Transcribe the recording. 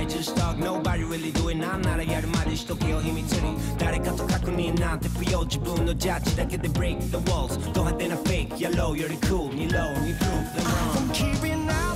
I just talk nobody really do it 난 나를やるまでしとけよ秘密に誰かと確認なんて不要自分のジャッジだけで break the walls ド派手なフェイクやローより cool にローに prove the wrong I'm keeping out